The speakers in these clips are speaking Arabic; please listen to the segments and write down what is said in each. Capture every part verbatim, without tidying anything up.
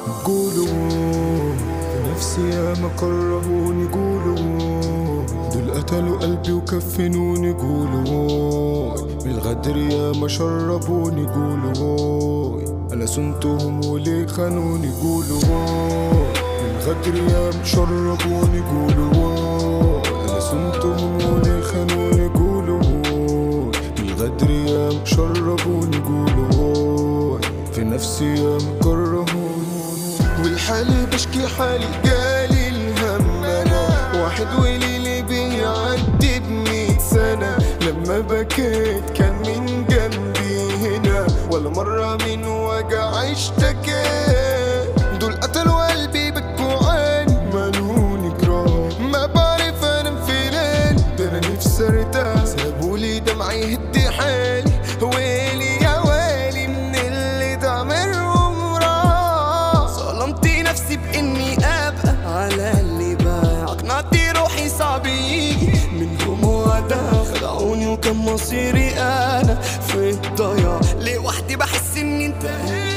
قولوا نفسي يا ما كرهوني، قولوا دول قتلوا قلبي وكفنوني، قولوا من الغدر يا ما شربوني، قولوا انا سنتهم وليه خانوني، قولوا من الغدر يا ما شربوني، قولوا انا سنتهم وليه خانوني، قولوا من الغدر يا ما شربوني، قولوا في نفسي يا ما كرهوني. والحالي بشكي حالي جالي الهم، انا واحد وليلي بيعدي بمية سنة، لما بكيت كان من جنبي هنا، ولا مرة من وجع اشتكيت. دول قتلوا قلبي بكوا عيني مالوني جراح، ما بعرف انام في ليل، ده انا نفسي ارتاح، سابولي دمعي يهدي حالي، ويلي يا ويلي من اللي تعملهم راح. ظلمت نفسي باني ابقى على اللي باع، اقنعت روحي صعب يجي منهم وده، خدعوني وكان مصيري انا في الضياع، لوحدي بحس اني انتهيت.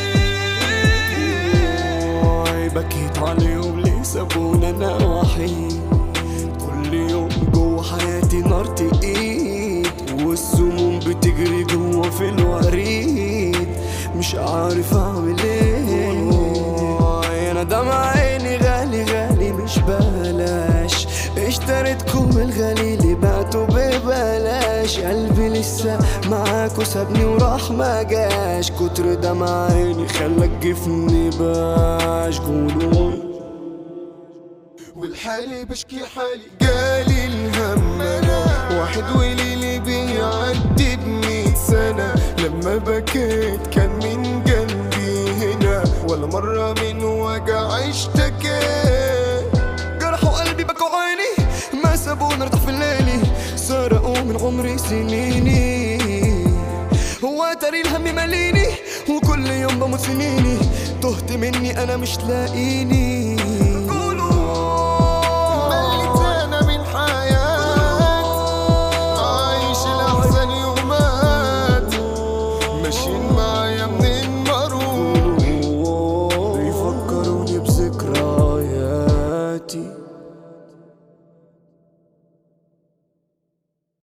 بكيت عليهم ليه سابوني انا وحيد، كل يوم جوا حياتي نار تقيد، والسموم بتجري جوا في الوريد، مش عارف اعمل ايه. انا دمع عيني غالي غالي مش بلاش، اشتريتكم الغالي اللي بعته ببلاش، قلبي لسه معاكوا سابني وراح ما جاش، كتر دمع عيني خلاك جفني باش. قولوا والحالي بشكي حالي جالي الهم، انا واحد وليلي بيعدي بمية سنة، لما بكيت كان من جنبي هنا، ولا مرة من وجع اشتكيت. جرحوا قلبي بكوا عيني ما سابوني ارتاح في الليل، سرقوا من عمري سنيني، هو تاري الهم ماليني، وكل يوم بموت سنيني، تهت مني انا مش لاقيني.